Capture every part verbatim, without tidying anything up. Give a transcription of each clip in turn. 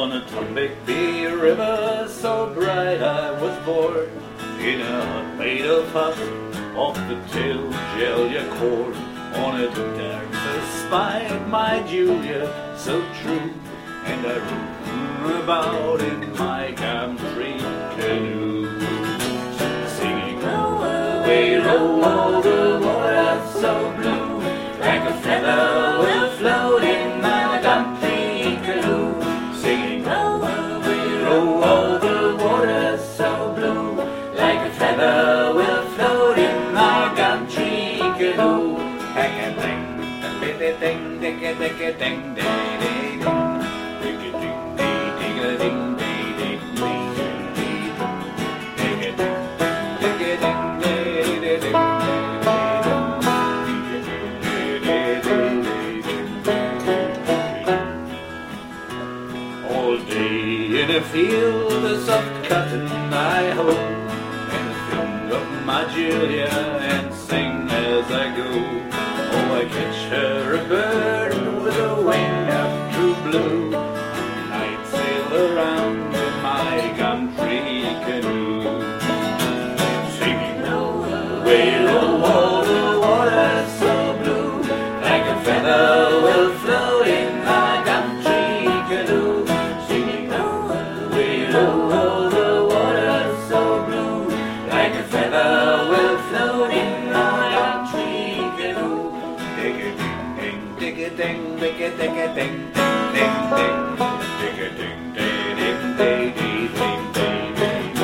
On a Tombigbee river so bright I was born, in a hut made of husk off the Tilgelia corn. On it Dartmouth spied my Julia so true, and I rode about in my country canoe, singing row away, row all the water so blue, like a feather will float in my country canoe, singing row away, row all the water so blue, like a feather will float in my country canoe. Ding ding ding ding ding ding ding ding ding all day in a field of soft cotton I hold, and think of my Julia and sing as I go. Oh, I catch her a bird with a wing of true blue, night sail around in my country canoe, singing row away, row all the water so blue, like a feather will float in my country canoe, singing row away, row all the water so blue, like a feather will float in my country canoe. Dig a ding ding, dig a ding, dig a ding a ding ding ding, dig a ding ding ding ding ding ding ding,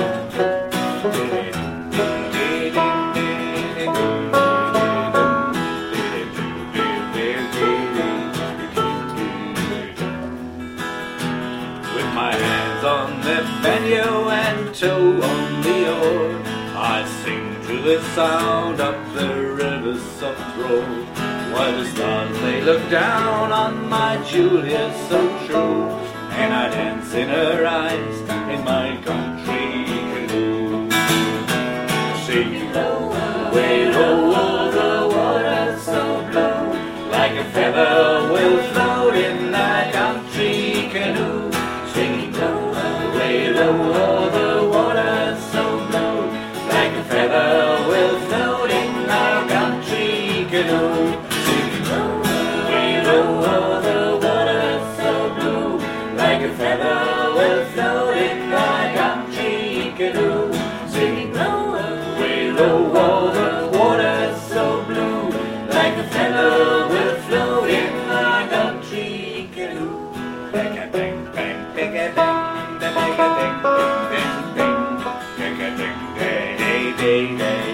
with my hands on the banjo and toe on the oar, I sing to the sound up the river's soft roar, while the stars they look down on my Julia so true, and I dance in her eyes in my country canoe, singing row away, row all the water so blue, like a feather will float in that country canoe, singing row away, row all the water so blue, like a feather will float in our country canoe, singing row away, row all the water so blue, like a feather will float in our country canoe, singing row away, row all the water so blue, like a feather will float in our country canoe. Bang a bang bang, bang a bang, bang a bang bang bang, bang a bang day day day day.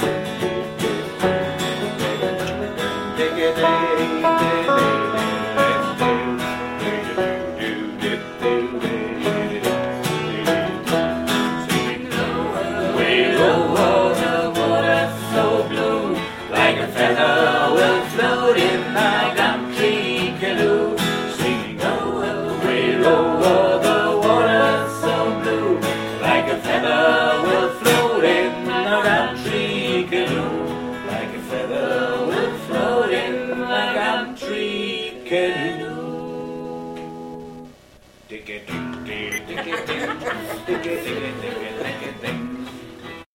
Feather will float in my country canoe, singing row away, row all the water so blue, like a feather will float in my country canoe, like a feather will float in my country canoe. Dig it, dig it, dig it, dig it, dig it, dig it.